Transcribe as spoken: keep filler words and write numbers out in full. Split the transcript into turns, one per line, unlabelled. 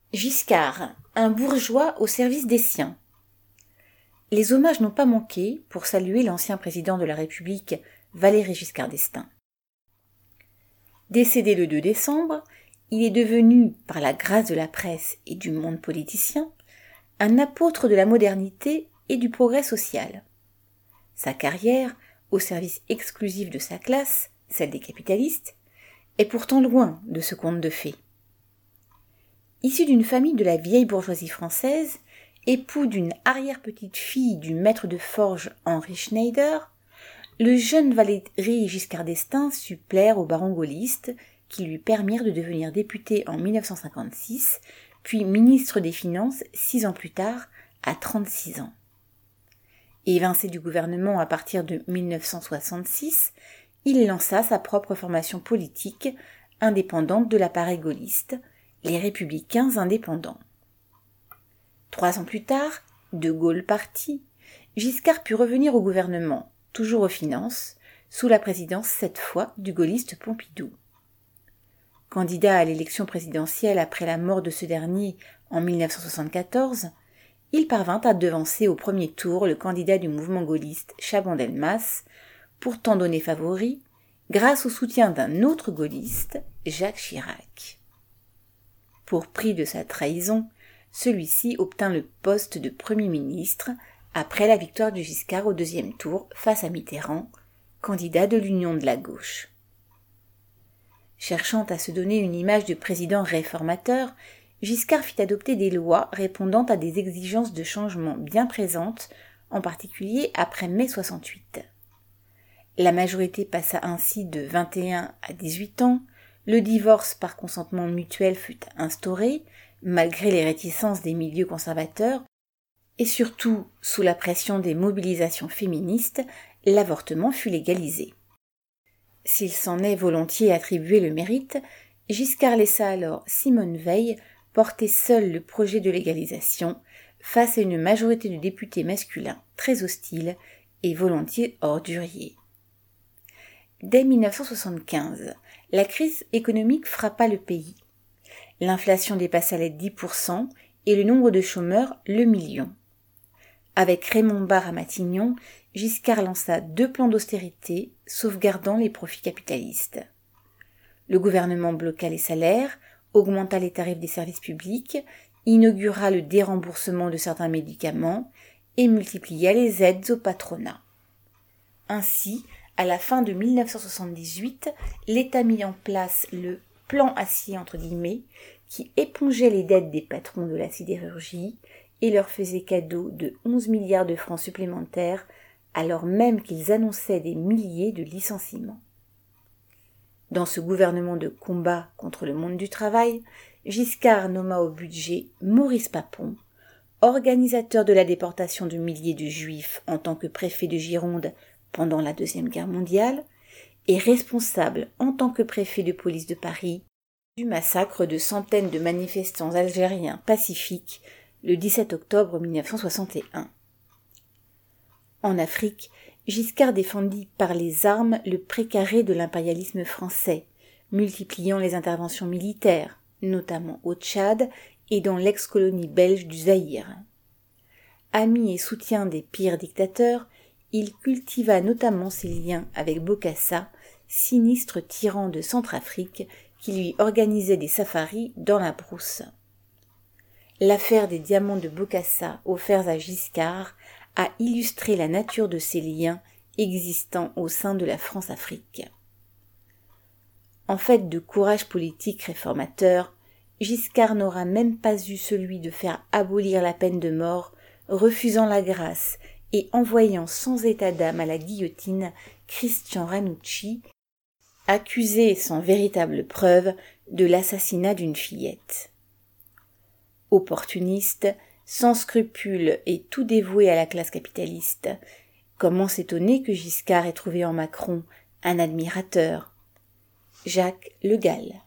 Giscard, un bourgeois au service des siens. Les hommages n'ont pas manqué pour saluer l'ancien président de la République, Valéry Giscard d'Estaing. Décédé le deux décembre, il est devenu, par la grâce de la presse et du monde politicien, un apôtre de la modernité et du progrès social. Sa carrière, au service exclusif de sa classe, celle des capitalistes, est pourtant loin de ce conte de fées. Issu d'une famille de la vieille bourgeoisie française, époux d'une arrière-petite-fille du maître de forge Henri Schneider, le jeune Valéry Giscard d'Estaing sut plaire aux barons gaullistes qui lui permirent de devenir député en mille neuf cent cinquante-six, puis ministre des Finances six ans plus tard, à trente-six ans. Évincé du gouvernement à partir de mille neuf cent soixante-six, il lança sa propre formation politique, indépendante de l'appareil gaulliste, les Républicains indépendants. Trois ans plus tard, De Gaulle parti, Giscard put revenir au gouvernement, toujours aux finances, sous la présidence cette fois du gaulliste Pompidou. Candidat à l'élection présidentielle après la mort de ce dernier en mille neuf cent soixante-quatorze, il parvint à devancer au premier tour le candidat du mouvement gaulliste Chaban-Delmas, pourtant donné favori, grâce au soutien d'un autre gaulliste, Jacques Chirac. Pour prix de sa trahison, celui-ci obtint le poste de Premier ministre après la victoire de Giscard au deuxième tour face à Mitterrand, candidat de l'Union de la gauche. Cherchant à se donner une image de président réformateur, Giscard fit adopter des lois répondant à des exigences de changement bien présentes, en particulier après mai soixante-huit. La majorité passa ainsi de vingt et un à dix-huit ans, le divorce par consentement mutuel fut instauré, malgré les réticences des milieux conservateurs, et surtout, sous la pression des mobilisations féministes, l'avortement fut légalisé. S'il s'en est volontiers attribué le mérite, Giscard laissa alors Simone Veil porter seul le projet de légalisation face à une majorité de députés masculins très hostiles et volontiers orduriers. Dès mille neuf cent soixante-quinze, la crise économique frappa le pays. L'inflation dépassa les dix pour cent et le nombre de chômeurs le million. Avec Raymond Barre à Matignon, Giscard lança deux plans d'austérité, sauvegardant les profits capitalistes. Le gouvernement bloqua les salaires, augmenta les tarifs des services publics, inaugura le déremboursement de certains médicaments et multiplia les aides au patronat. Ainsi, à la fin de mille neuf cent soixante-dix-huit, l'État mit en place le « plan acier » entre guillemets, qui épongeait les dettes des patrons de la sidérurgie et leur faisait cadeau de onze milliards de francs supplémentaires, alors même qu'ils annonçaient des milliers de licenciements. Dans ce gouvernement de combat contre le monde du travail, Giscard nomma au budget Maurice Papon, organisateur de la déportation de milliers de Juifs en tant que préfet de Gironde pendant la Deuxième Guerre mondiale, et responsable en tant que préfet de police de Paris du massacre de centaines de manifestants algériens pacifiques le dix-sept octobre mille neuf cent soixante et un. En Afrique, Giscard défendit par les armes le précaré de l'impérialisme français, multipliant les interventions militaires, notamment au Tchad et dans l'ex-colonie belge du Zaïre. Ami et soutien des pires dictateurs, il cultiva notamment ses liens avec Bokassa, sinistre tyran de Centrafrique qui lui organisait des safaris dans la brousse. L'affaire des diamants de Bokassa offerts à Giscard a illustré la nature de ces liens existant au sein de la France-Afrique. En fait de courage politique réformateur, Giscard n'aura même pas eu celui de faire abolir la peine de mort, refusant la grâce et envoyant sans état d'âme à la guillotine Christian Ranucci, accusé sans véritable preuve de l'assassinat d'une fillette. Opportuniste, sans scrupules et tout dévoué à la classe capitaliste, comment s'étonner que Giscard ait trouvé en Macron un admirateur, Jacques Le Gall.